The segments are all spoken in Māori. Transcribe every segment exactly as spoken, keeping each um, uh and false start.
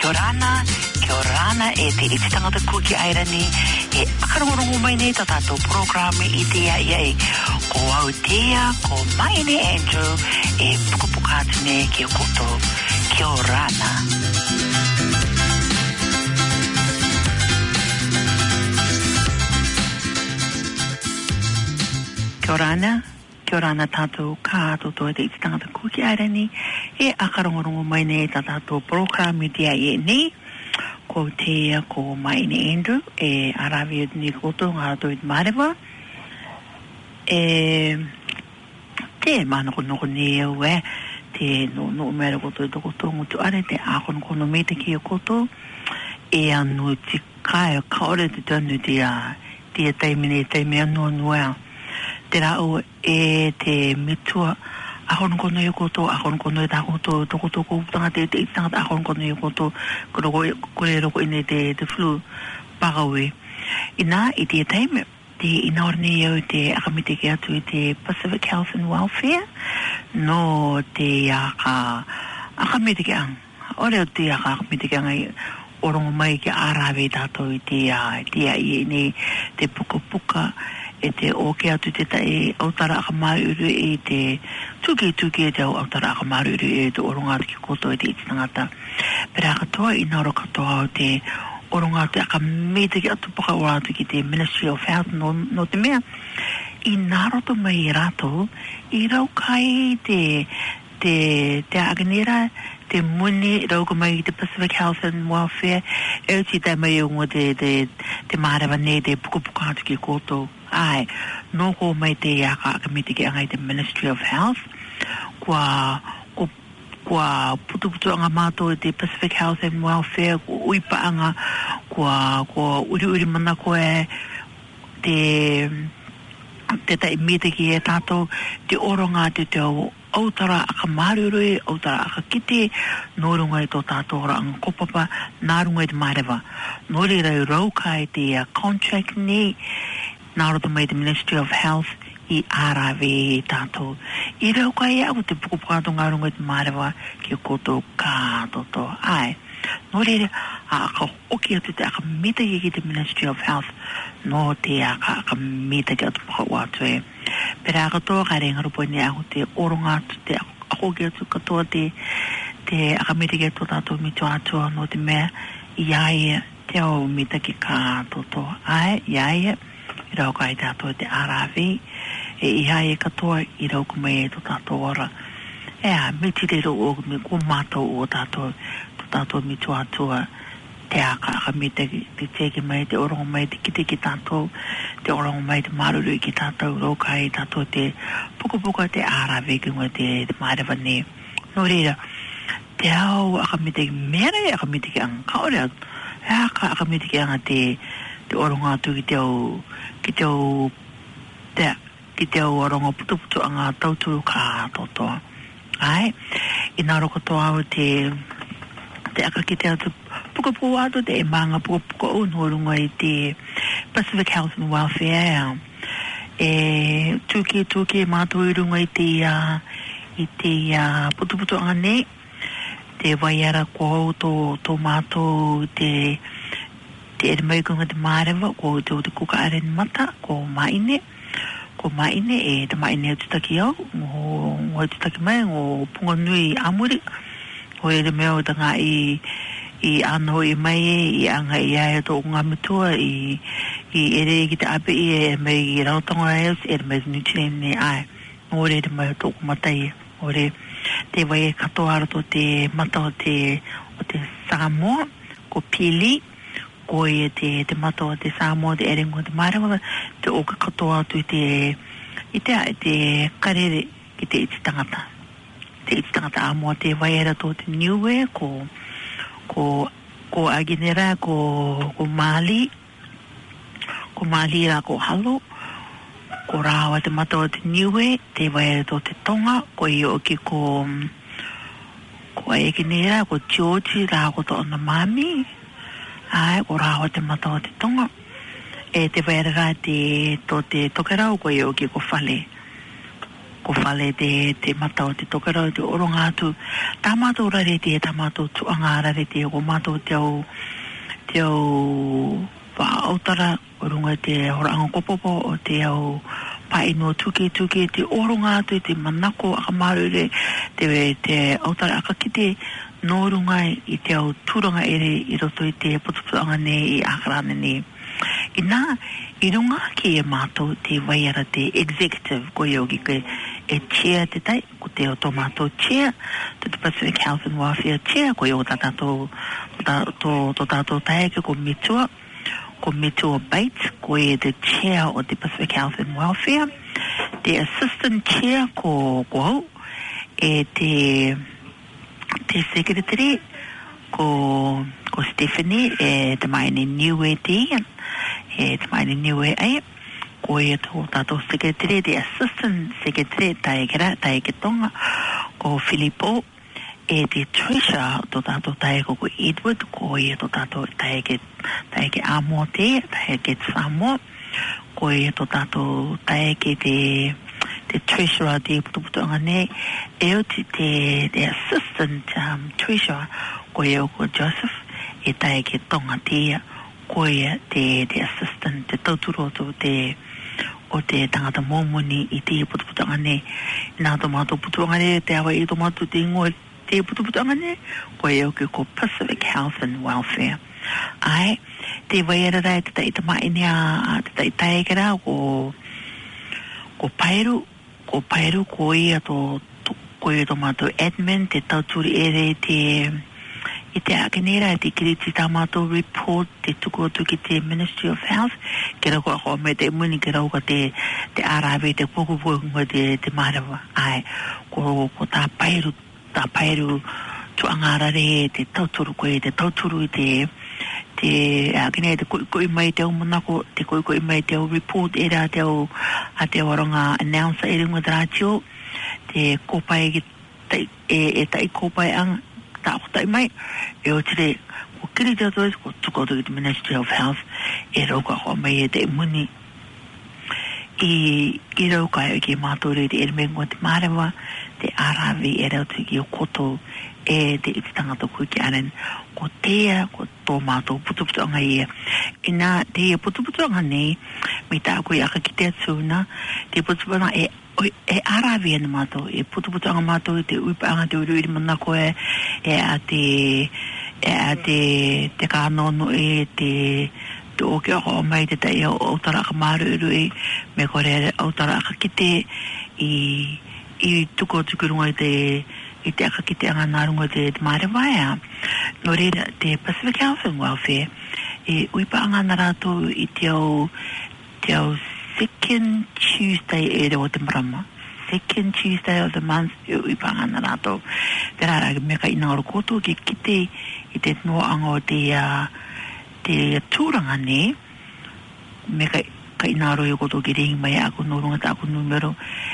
ora rana, kia ora rana e te iti tangata kuki airani e akarongorongo mai nei ta tātou programe i te ai ai. Ko au tea, ko mai ne Andrew e pukapuka atu ne kia koto. Kia ora rana. Kia ora rana. Kia ora ana tātou kātoto e te iti tangata kuki airani e akarongorongo mai nei ta tātou programe i te ai ai nei. Ko tea, ko mai ne Andrew e arawi ni koto ngā tō i te marewa. E te mana kono kone au e te no no mera koto i toko tōngu tu are te ākono kono me te kia koto e anu te kai kaore te tanu te a te taimine taime anu anu ea te rao e te mitua ahon kono i koto, ahon kono i tā koto, toko toko utanga te te itanga ahon kono i koto, kuro kore roko ine te, te flu pagawe. Ina, i te taime, te inaorne iau te akamite ke atu i te Pacific Health and Welfare, no te aka, akamite ke ang, ore o te aka akamite ke ang ai, orongo mai ke arawe tātou i te a, te a i ne, te puka puka, e te oke atu te tae autara akamaru e te tuke tuke e te autara akamaru e te oronga atu ki koto e te iti tangata. Pera katoa i nauro katoa o te oronga atu akamete ki atu paka ora atu ki te Ministry of Health no, no te mea. I naroto mai i rato, i rau kai te te te aganera te muni rauka mai te Pacific Health and Welfare e uti tai mai ungo te te te marawa ne te pukapuka atu ki koto. Ai, no ko mai te aka akamite ki angai te Ministry of Health kua ko kua putu putu anga mato te Pacific Health and Welfare ko uipa anga kua ko uri uri mana koe te te tai mite ki e tato te oronga te te autara akamarurui, autara akakite, no runga i tō tātou ora anga kopapa, nā runga i te marewa. No re rau raukai te uh, contract ni, nā roto mai te Ministry of Health i arawe i tātou. I raukai e au te pukupukato ngā runga i te marewa ki koto kātoto. Ai, no re a aka oki atu te aka mita ki te Ministry of Health, no te aka aka mita ki atu paka watu e. Pera katoa ka renga rupo ni ako te oronga atu te ako ki atu katoa te te akamite ki atu tātou mitu atua no te mea iaia te au mita ki kātoto. Ai, iaia, i rau kai tātou te arawi, e iaia katoa i rau kumei e tō tātou ora. Ea, me tirero o me kumātou o tātou, tō tātou mitu atua, te aka akamite te teke mai, te orongo mai, te kite ki tātou, te orongo mai, te maruru ki tātou, rokai tātou te pukapuka te arawe ki ngoi te, te marewa ne. No reira, te au akamite ki mera e akamite ki anga kaore atu, e aka akamite ki anga te, te orongo atu ki te au, ki te au, te, ki te au orongo putu putu anga tauturu ka totoa. Ai, ina roko toa au te, te aka ki te atu, puka puka atu te e manga puka puka o no runga i te Pacific Health and Welfare. E tuke tuke mātou i runga i te uh, i te uh, putu putu anga ne, te waiara kua tō tō mātou te te ere mai kunga te marewa, ko te o te kuka are ni mata, ko maine, ko maine e te maine e tutaki au, ngō ngō e tutaki mai, ngō punga nui amuri, ko e te mea o tanga i i ano i mai e, i anga i aia tō ngā mitua, i, i ere ki te ape i e mai i rautonga eus, ere mai nutrient ne ai. Ore te mai o tō kumatai, ore te wai e katoa rato te mata o te, o te Samoa, ko Pili, ko e te, te mata o te Samoa, te erengo te marewa, te oka katoa atu i te, i te, i te karere ki te iti tangata. Te iti tangata amoa te wai e rato te Niue, ko ko ko Aginera, ko ko Mali, ko Mali ra ko Halo, ko Rawa te mata o te Niue, te wai to te Tonga, ko i oki ko ko Aginera, ko George ra ko to ona mami, ai ko Rawa te mata o te Tonga, e te wai ra te to te Tokerau, ko i oki ko Fale. ko whale te, te matau te tokarau te oronga atu. Tā mātou rare te, tā mātou tuanga rare te, ko mātou te au, te au wha autara, orunga te horanga kopopo, o te au pai no tuke tuke, te oronga atu, te manako akamarure, te, te autara akakite, no rungai i te au tūranga ere i roto i te putupuanga ne i akarane ne. I nā, i runga ki e mātou te waiara te executive ko iogi ke e chair te tai, ko te o tō mātou chair, te te Pacific Health and Welfare chair, ko iogi tātou tō tātou taeke ko Mitua, ko Mitua Bates, ko e the chair o te Pacific Health and Welfare, te assistant chair ko ko hau, e te te secretary ko ko Stephanie e te mai ni niue te e te mai ni niue ai ko e tō tātou secretary te assistant secretary tae kera tae ke tonga ko Filippo e te treasurer tō tātou tae ko Edward ko e tō tātou tae ke tae ke amo te tae ke Samoa ko e tō tātou tae ke te te treasurer te putuputuanga ne e o te te assistant um, treasurer ko e o ko Joseph e tae ke tonga te ko e te, te assistant te tauturo to te o te tangata momoni i te putuputuanga ne nā tō mātou putuanga ne te awa i tō mātou te ingoa te putuputuanga ne ko e o ke ko Pacific Health and Welfare ai te waiara rai te tai tamai nea te tai tae kera ko ko Pairu ko Pairu ko ia to, to ko ia to mātou admin te tauturi ere te i te akenera te kiriti tā mātou report te tuku atu ki te Ministry of Health kera ko ako me te muni kera uka te te arawe te pokupokunga te te marawa ai ko, ko tā Pairu tā Pairu tuangarare te tauturu ko e te tauturu i te te akenea te koi koi mai te au manako te koi koi mai te au report era te au a te waronga announcer e ringa ratio te kopai e, e tai kopai ang ta tai mai e o tire ko kiri te atoes ko tuko to the Ministry of Health e roka ko mai e te muni i i roka e ki mātore te ermengo te marawa te arawi e rau te ki o koto e te iti tangata kui ki aren ko tea ko tō mātou putuputuanga ia e nā te putuputuanga nei mi tā koe aka ki te atsuna te putuputuanga e e arawi ana mātou e putuputuanga mātou te uipaanga te uruiri mana koe e a te e a te te kānono e te te oke ako mai te tai au autara aka maru urui me kore autara aka kite i i tuko tukurunga i te i te aka kite anga nārunga te te marewaya no reira te Pacific Health and Welfare e uipaanga na rātou i te au te au second Tuesday e reo te marama second Tuesday of the month e uipaanga na rātou te rāra me ka inaoro koto ki kite i te noanga o te uh, te tūranga ne me ka ka inaoro e koto ki ringi mai ako norunga ta ako numero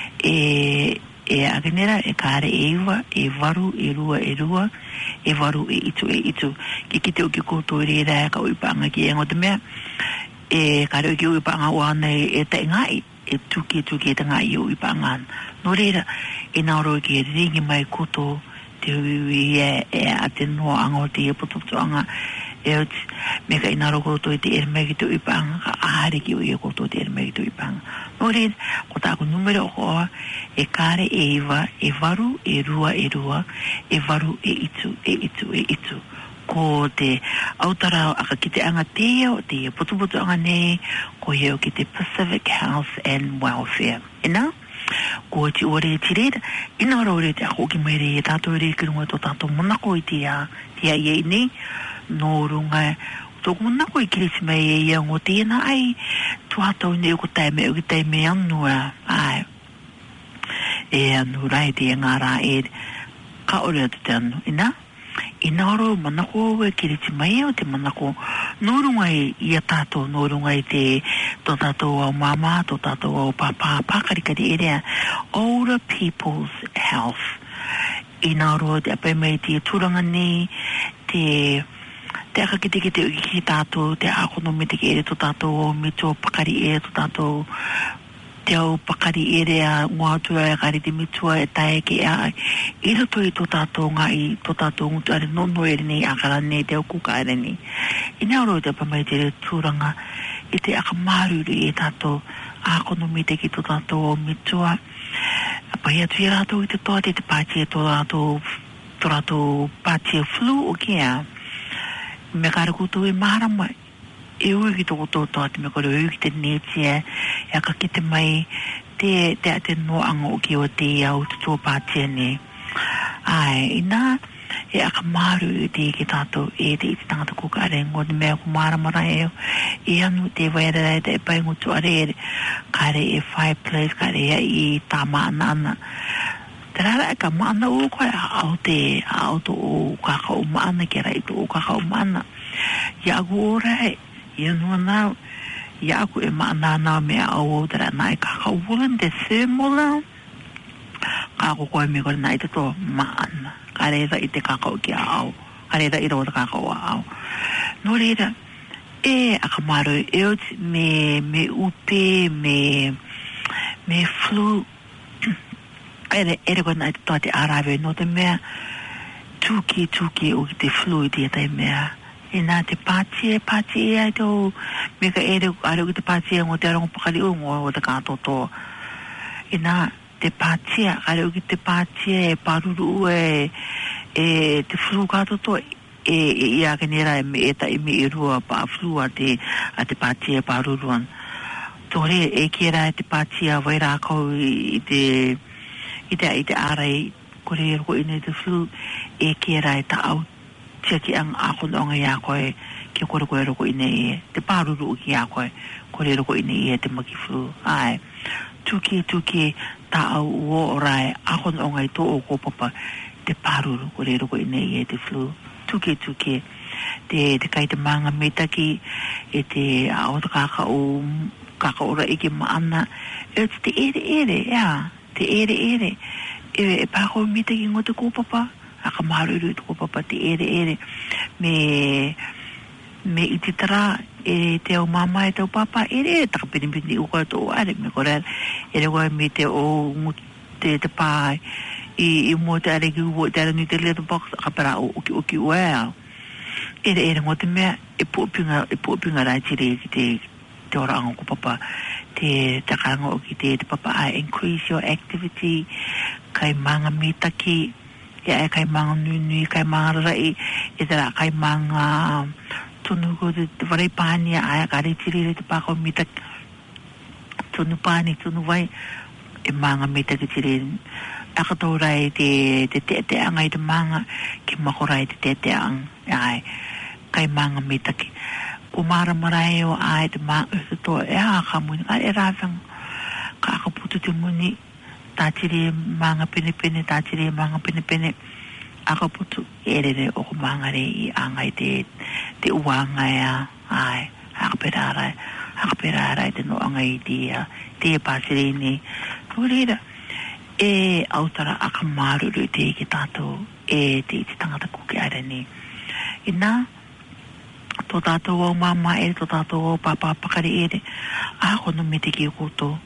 e e agenera e kare e iwa e varu e rua e rua e varu e itu e itu ki kite o ki koto e reira ka uipaanga ki engo te mea e kare o ki uipaanga wana e te ngai e tuki tuki e te ngai o uipaanga no reira e nauro ki e ringi mai koto te ui e e a te noa anga o te e putuputuanga e o me ka inaro koto e te ermegi te uipaanga ka ahari ki ui e koto te ermegi te uipaanga no reira ko tāko numero o koa e kare e iwa e varu e rua e rua e varu e itu e itu e itu ko te autara aka ki te anga te o te putuputu anga nei ko heo ki te Pacific Health and Welfare e nā ko ti ore e tirera ina ore te ako ki mai re e tātou re kirunga to tātou monako i te a te a iei nei no runga tōku monako i kirisi mai e ia ngō tēnā ai tuatau nei o ko taime o ki taime anua ai e anu rai te ngā rā e ka ore atu te anu ina ina oro manako e kiriti mai o te manako nōrunga i ia tātou nōrunga i te tō tātou au mama tō tātou au papa pākarikari e rea older people's health ina oro te apai mai te tūranga ni te te aka ki te ki te uki ki tātou te akono me te ki ere tō tātou o mito pakari e tō tātou te au pakari ere a ngoatua e kari te mitua e tae ke a i roto i tō tātou ngā i tō tātou ngutu are nono ere nei akara nei te au kuka ere nei. I nea oro te pamai te re tūranga i te akamaruru i tātou ākono mi te ki tō tātou o mitua. Pai atu i rātou i te toa te te pātia tō rātou tō rātou pātia flu o kia. Me kāra kūtou e maharama e ui ki tōko tōtoa te me kore ui ki te netia e aka ki te mai te te a te noanga o ki o te iau te tō pātia ne. Ai, ina e aka maru i te ki tātou e te iti tangata kuka are ngō te mea ku maramara e e anu te wairara e te e pai ngutu are e kare e fireplace kare e i tā maana ana. Te rara e ka maana o koe au te au to o kakao maana ke rai to o kakao maana. Ia agu ora e ia nua nao, ia aku e maana nao mea au o tera nai kakao wulan te semola. Kako koe me kore nai te to maana. Ka reira i te kakao ki a au. Ka reira i rawa te kakao a au. No reira, e akamaru e o me, me upe, me, me flu, ere, ere koe nai te toa te arawe no te mea, tuki, tuki o ki te flu i te tai mea. E nā te pātia, pātia ai tō, me ka ere, are o ki te pātia ngō te arongo pakari o ngō o te kātō tō. E nā te pātia, are o ki te pātia e paruru e, e te flu kātō tō, e, e ia ke nera e me eta e me e rua pa flu a te, a te pātia e paruruan. Tō re, e kera e te pātia vai rākau i te, i te, i te arai, kore e roko ina te flu, e kera e ta au tia ki ang ako noonga ia koe ki kore koe roko ina e te pāruru ki ia koe kore roko ina e te maki flu. Ai, tuki tuki ta au uo orai ako noonga i tō o kōpapa te pāruru kore roko ina e te flu. Tuki tuki te, te kai te manga metaki e te ao te kakao kakaora ike maana e te ere ere, ia, te ere ere e, e pāko metaki ngō te kōpapa aka maruru i tō papa te ere ere me me i te tara e te o mama e tau papa ere ere taka pini pini ukoa tō are me kore ere koe me te o te te pāi i, i mo te are ki uo te are ni te little box aka pera o oki oki ua ere ere ngō te mea e puopinga e puopinga rai tire ki te te ora ango ko papa te takaranga o ki te te papa I increase your activity kai manga mitaki ia e kai manga nui kai manga rai e tera kai manga tunu ko te varei pāni aia ka rei tiri te pākau mita tunu pāni tunu vai e manga mita ki tiri akatau rai te te te te anga i te manga ki mako rai te te te ang ai kai manga mita ki ko mara marai o ai te manga te to e a ka muni ka e rāwhang ka akaputu te muni tātiri manga pene pene, tātiri manga pene pene, akaputu erere o manga re i angai te, te uanga ea, ai, akaperara, akaperara te no angai te, te pāsire ni. Tūrira, e autara akamaruru te ki tātou, e te iti tangata kuke are ni. I nā, tō tātou au mama ere, tō tātou au papa pakari ere, ako no me te ki o koutou,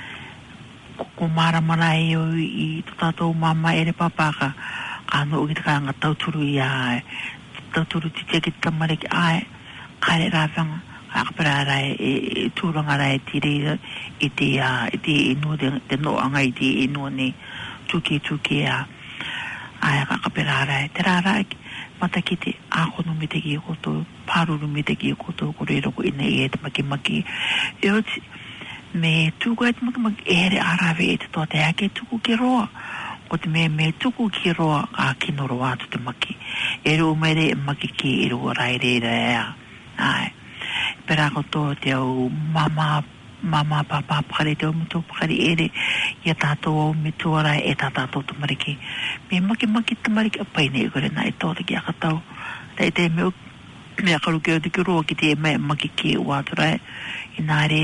ko mara marai o i tō tātou mama ere papaka ka no o ki te kanga tauturu i ai tauturu ti te ki te tamare ki ai kare rāwhanga akapara rai e tūranga rai tiri i te i te inu te noanga i te inu ni tuki tuki a ai akapara rai te rārai mata ki te ākono me te ki o koto pāruru me te ki o koto kore roko ina i e te maki maki e oti me tuku e te makamaki ere arawe e te toa te ake tuku ki roa. Ko te me me tuku ki roa a kino roa atu te maki. E ro mere e maki ki e roa rai reira ea. Ai. Pera ko tō te au mama, mama papa pakare te au muto pakare ere i a tātou au mitua rai e tā tātou tamariki. Me maki maki tamariki a paine e kore na e tō te ki akatau. Te te me me akaru ki o te ki roa ki te me maki ki e ua atu rai. I nā re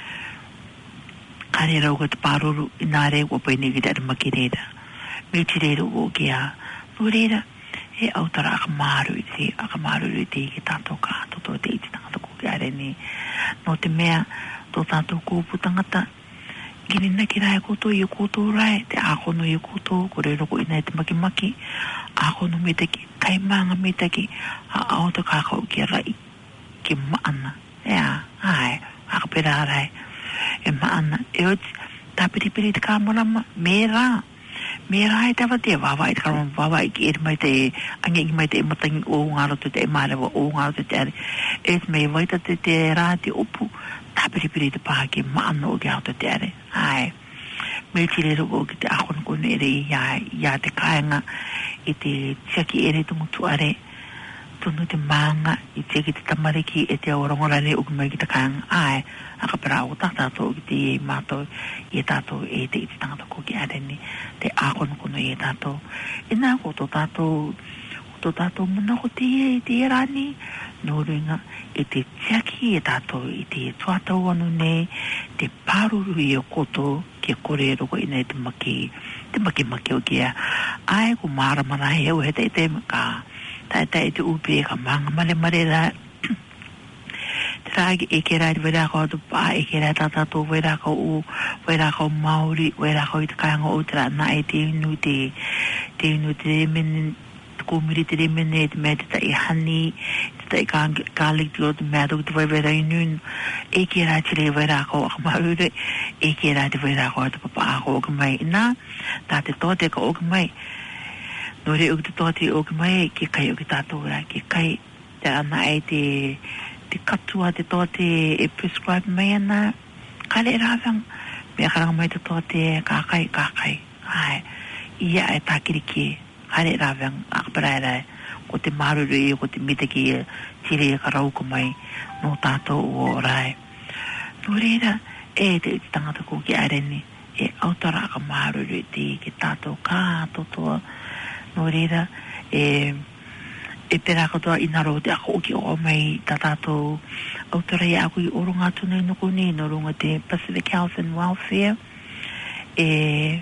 kare rau ka te pāruru i nā rei kua paine ki te ara maki reira. Me ti reira o ki a no reira e autara akamaru i te akamaru i te ki tātou kātou tō te iti tangata ko ki are ni. No te mea tō tātou kōpu tangata gini na kira e koto i koto rai te ako no i koto ko re roko ina te maki maki ako no me te ki kai manga me te ki a ao te kakao ki rai ki maana ea ai ako pera rai e maana e o tapiri piri te kamorama me ra me ra e tawa te wawa i te karama wawa i ki e mai te ange i mai te matangi o ngaro te te e marewa o ngaro te te are e me waita te te ra te opu tapiri piri te paha ki maana o ki au te te are ai me tire roko ki te akon kone ere i ia, ia te kaenga i te tiaki ere te mutu are tunu te maanga i te ki te tamariki e te aurongorare o kumai ki te kaenga ai aka pera o tātātou ki te e mātou i e tātou e te i te tangata ko ki are ni te akon kone i e tātou e nā ko tō tātou tō tātou muna ko te e te e rani no ringa e te tiaki e tātou i te tuatau anu nei te pāruru i o koto ki a kore roko ina e te maki te maki maki o kia ai ko māramara he au he te te ka tai tai te upi e ka manga mare mare ra te rāgi e ke rai wera kau tu pā e ke rai tātātou wera kau u wera kau Māori wera kau i te kainga o te rā nā e te inu te te inu te mene ko miri te remene te mea te tai hani te tai garlic te o te mea tau te wai wera inu e ke rai te re wera kau a maure e ke rai te wera kau te papa a kau o kamai nā tā te tote ka o kamai no re o te tote o kamai ke kai o ki tātou rai ke kai te ana e te te katua te tote e prescribe mai ana kare rāwang mea karanga mai te tote kākai kākai ai ia e tākiri ki kare rāwang akaparai ko te maruru i ko te mitaki tiri e ka rauko mai no tātou o rai no reira e te tangata ko ki areni e autara ka maruru te ki tātou kātotoa no reira e e pera katoa inaro te ako oki o mai ta tātou autara i ako i oronga tunei nuku ni no runga te Pacific Health and Welfare e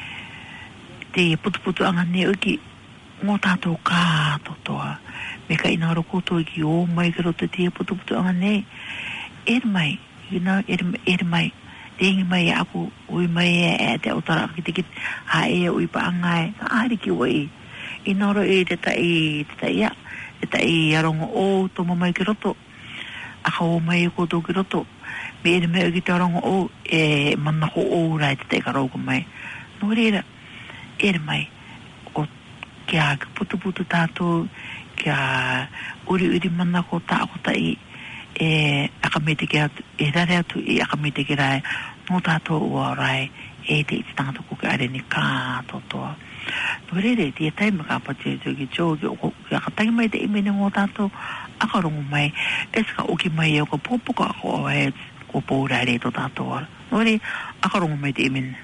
te putuputu anga ne uki ngō tātou kātotoa me ka inaro koto i ki o mai ki roto te putuputu anga ne e mai you know e e mai te ingi mai ako ui mai e te autara ki te ki ha e ui pa anga e ka ahari ki ui inaro e te tai te tai ia te tai arongo o tomo mai ki roto a ka o mai ko to ki roto me e me ki te arongo o e mana ko o rai te tai ka rauko mai no reira e mai o kia putu putu tātou kia uri uri mana ko tā ko tai e akamete ki atu e rare atu e akamete ki rai no tātou ua rai e te iti tangata ko ki are ni kātotoa no rere te taima ka pati te ki tō ki o ki akatangi mai te imene ngō tātou akarongo mai e saka oki mai e o ka pōpuka ako o e ko pōra re to tātou no re akarongo mai te imene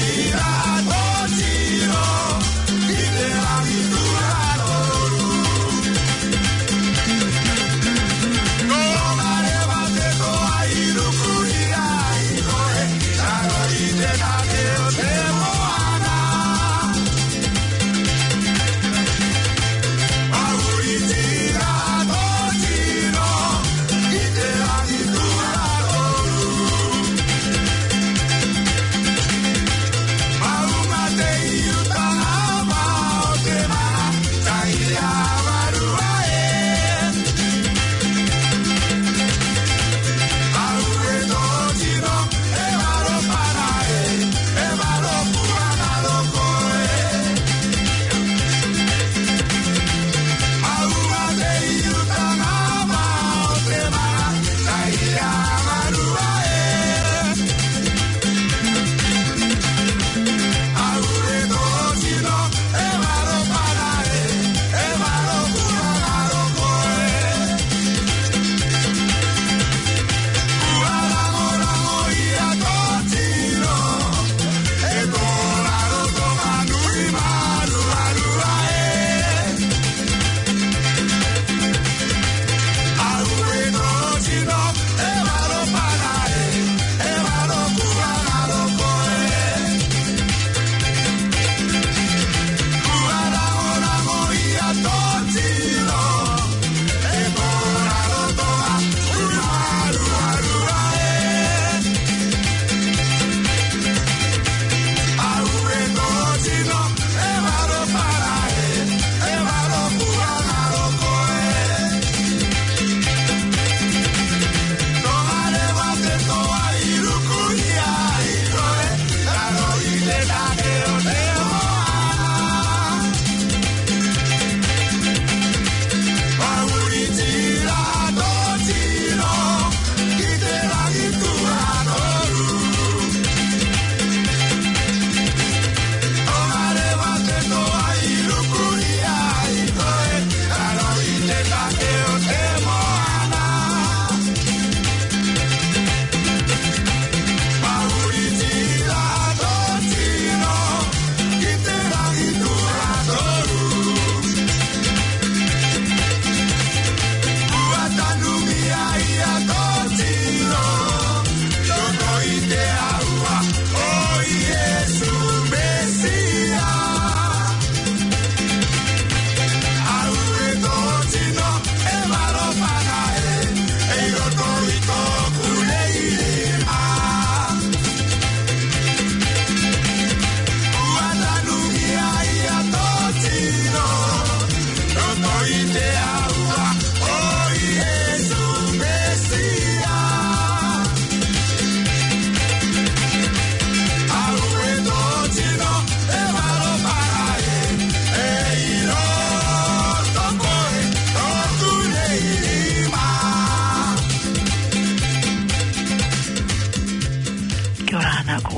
Tiro, y te la aventura,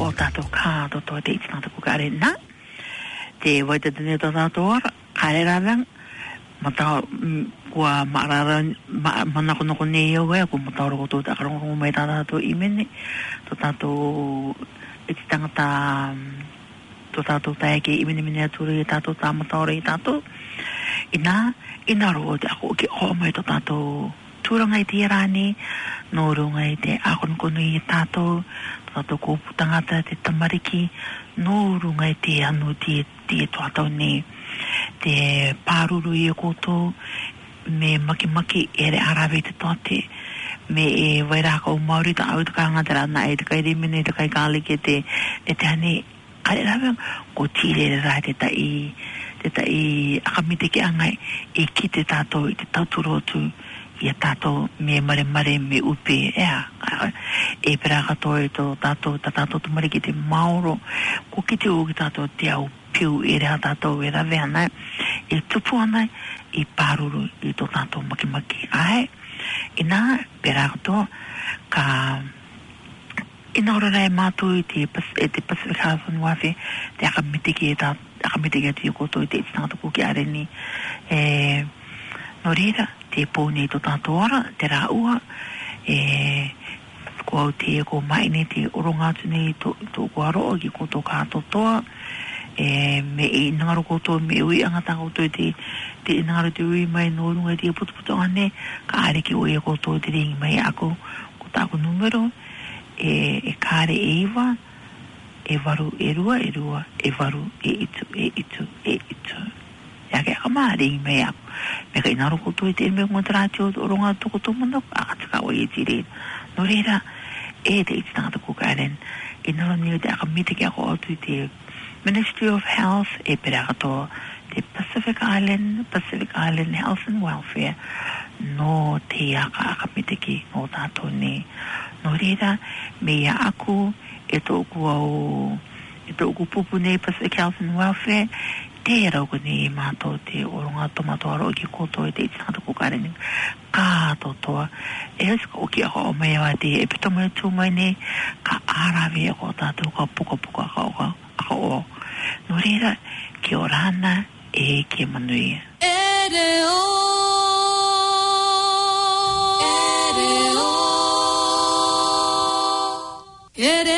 o tātou kāto to te itinata ko kare na. Te waita tene to tātou ora, kare rawang, mata kua marara, mana kono kone ia wea, kua mataura ko tō takarongo mai tātou imene, to tātou ititangata, to tātou taeke imene mene aturi i tātou tā mataura i tātou. Ina, ina roa te ako ki o mai to tātou tūranga i te rani, no runga i te akon kono i tātou, tātou kōpu tangata te tamariki, no runga i te anu te, te tuatau ne, te pāruru i a kōtou, me maki maki ere arawe te toate, me e wairaka o Māori ta au te kāngata rana e te kai remene, te kai kāleke te, e te hane, kare rawe, ko tīrere rai te tai, te tai akamite ki angai, e ki te tātou i te tauturotu, i a tātou me mare mare me upe ea e pera katoa e tō tātou tā tātou tumari ki te maoro ko ki te o ki tātou te au piu e rea tātou e rawe ana e tupu ana i pāruru i tō tātou maki maki ai i nā pera katoa ka ina ora rai mātou i te, e te Pacific Island wawe te akamite ki e tā akamite ki atu i koto i te itinata kuki areni e no reira te pōne i tō tātou ara, te rā ua, e, ko au te ko maine te oronga tune i tō, tō kuaro ki ko tō kātou toa, e, me e ngaro koto me ui angata koto te, te ngaro te ui mai no runga te putu putu ane, ka are ki ui koto te ringi mai ako, ko tāko numero, e, e kāre e iwa, e waru e rua, e rua, e waru, e itu, e itu, e itu. Ia ke ama ringi mai ako. Me kai naro koto i te me ngontarati o ronga toko tō mana, akataka o i tire. No reira, e te iti tangata ko karen, e naro ni o te akamite ki ako atu i te Ministry of Health, e pere akato te Pacific Island, Pacific Island Health and Welfare, no te aka akamite ki o tātou ne. No reira, me ia aku, e tōku au, e tōku pupu ne Pacific Health and Welfare, te rauko ni mātou te oronga tomato aro ki koto i te itinata ko kareni kāto toa e hauska o ki ako o mai awa te e pito mai tū mai ne ka arawe ako tātou ka puka puka ako ako o no reira ki o rana e ke manui Ere o Ere o Ere